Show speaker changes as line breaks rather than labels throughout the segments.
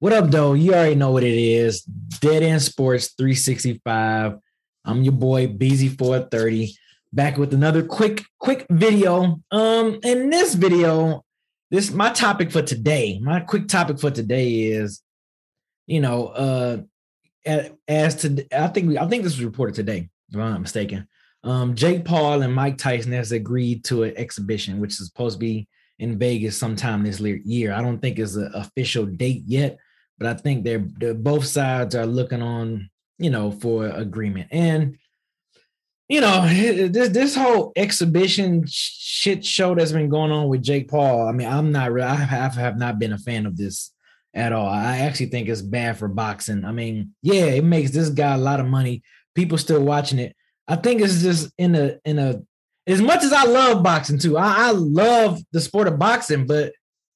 What up, though? You already know what it is. Dead End Sports 365. I'm your boy BZ430, back with another quick video. In this video, my topic for today, my quick topic for today is, as to I think this was reported today, if I'm not mistaken. Jake Paul and Mike Tyson has agreed to an exhibition, which is supposed to be in Vegas sometime this year. I don't think it's an official date yet, but I think they're both sides are looking on, for agreement. And this whole exhibition shit show that's been going on with Jake Paul. I mean, I have not been a fan of this at all. I actually think it's bad for boxing. I mean, yeah, it makes this guy a lot of money. People still watching it. I think it's just in a as much as I love boxing too. I love the sport of boxing, but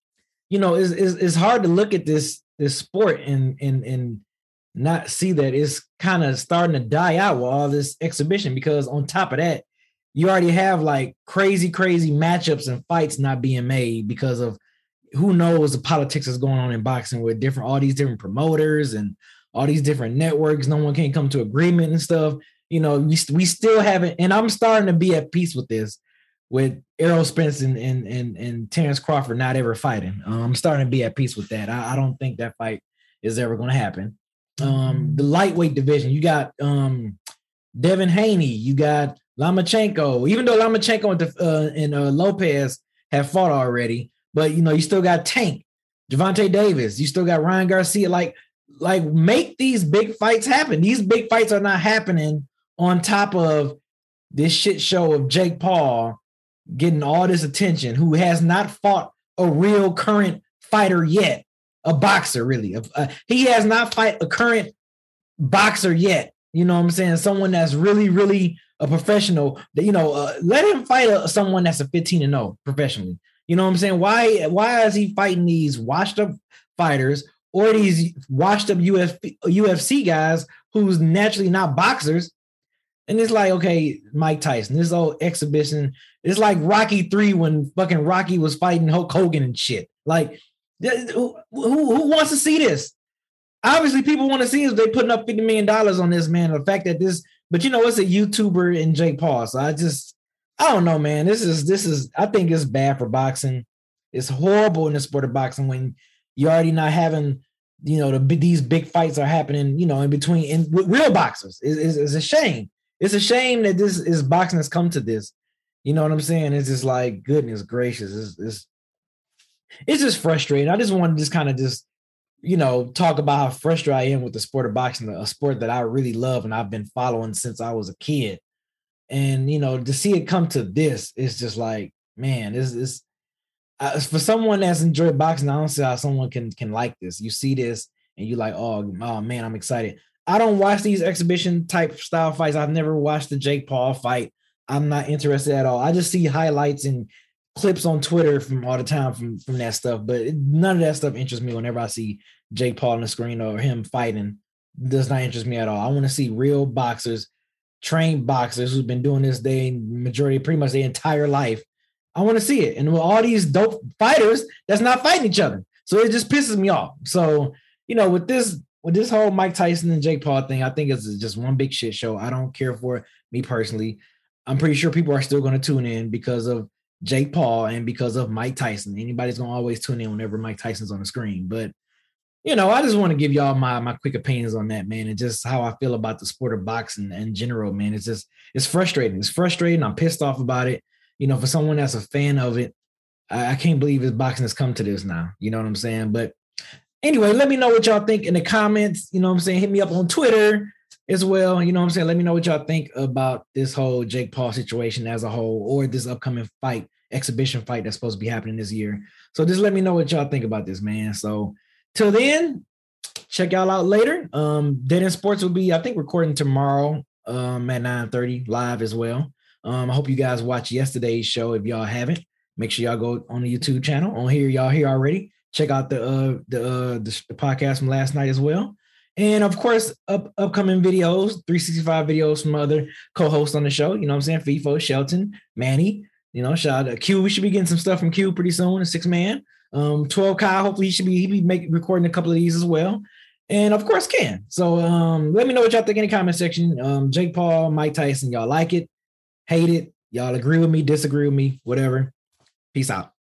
it's hard to look at this sport and not see that it's kind of starting to die out with all this exhibition, because on top of that, you already have like crazy matchups and fights not being made because of who knows the politics that's going on in boxing with all these different promoters and all these different networks. No one can come to agreement and stuff. We still haven't, and I'm starting to be at peace with this, with Errol Spence and Terrence Crawford not ever fighting. I'm starting to be at peace with that. I don't think that fight is ever going to happen. The lightweight division, you got Devin Haney, you got Lomachenko. Even though Lomachenko and Lopez have fought already, but you still got Tank, Gervonta Davis. You still got Ryan Garcia. Like make these big fights happen. These big fights are not happening on top of this shit show of Jake Paul getting all this attention, who has not fought a real current fighter yet, a boxer really. He has not fought a current boxer yet. You know what I'm saying? Someone that's really a professional. Let him fight someone that's a 15-0 professionally. You know what I'm saying? Why is he fighting these washed up fighters or these washed up UFC guys who's naturally not boxers? And it's like, okay, Mike Tyson, this whole exhibition, it's like Rocky 3 when fucking Rocky was fighting Hulk Hogan and shit. Like, who wants to see this? Obviously, people want to see this. They're putting up $50 million on this, man. The fact that but it's a YouTuber and Jake Paul. So I don't know, man. This is, I think it's bad for boxing. It's horrible in the sport of boxing when you're already not having, these big fights are happening, in between with real boxers. It's a shame. It's a shame that this is boxing has come to this. You know what I'm saying? It's just like, goodness gracious. It's just frustrating. I just want to kind of talk about how frustrated I am with the sport of boxing, a sport that I really love and I've been following since I was a kid. And, to see it come to this, it's just like, man, this for someone that's enjoyed boxing, I don't see how someone can like this. You see this and you're like, oh man, I'm excited. I don't watch these exhibition type style fights. I've never watched the Jake Paul fight. I'm not interested at all. I just see highlights and clips on Twitter from all the time from that stuff, but none of that stuff interests me. Whenever I see Jake Paul on the screen or him fighting, does not interest me at all. I want to see real boxers, trained boxers who've been doing this pretty much their entire life. I want to see it. And with all these dope fighters that's not fighting each other. So it just pisses me off. So, with this whole Mike Tyson and Jake Paul thing, I think it's just one big shit show. I don't care for it, me personally. I'm pretty sure people are still going to tune in because of Jake Paul and because of Mike Tyson. Anybody's going to always tune in whenever Mike Tyson's on the screen. But, I just want to give y'all my quick opinions on that, man, and just how I feel about the sport of boxing in general, man. It's frustrating. It's frustrating. I'm pissed off about it. For someone that's a fan of it, I can't believe this boxing has come to this now. You know what I'm saying? But anyway, let me know what y'all think in the comments. You know what I'm saying? Hit me up on Twitter as well. You know what I'm saying? Let me know what y'all think about this whole Jake Paul situation as a whole, or this upcoming exhibition fight that's supposed to be happening this year. So just let me know what y'all think about this, man. So till then, check y'all out later. Dead End Sports will be, I think, recording tomorrow at 9:30 live as well. I hope you guys watched yesterday's show. If y'all haven't, make sure y'all go on the YouTube channel. On here, y'all here already. Check out the podcast from last night as well. And of course, upcoming videos, 365 videos from other co-hosts on the show. You know what I'm saying? FIFO, Shelton, Manny, shout out to Q. We should be getting some stuff from Q pretty soon, a 6-man. 12 Kyle, hopefully he be recording a couple of these as well. And of course, Ken. So let me know what y'all think in the comment section. Jake Paul, Mike Tyson, y'all like it, hate it, y'all agree with me, disagree with me, whatever. Peace out.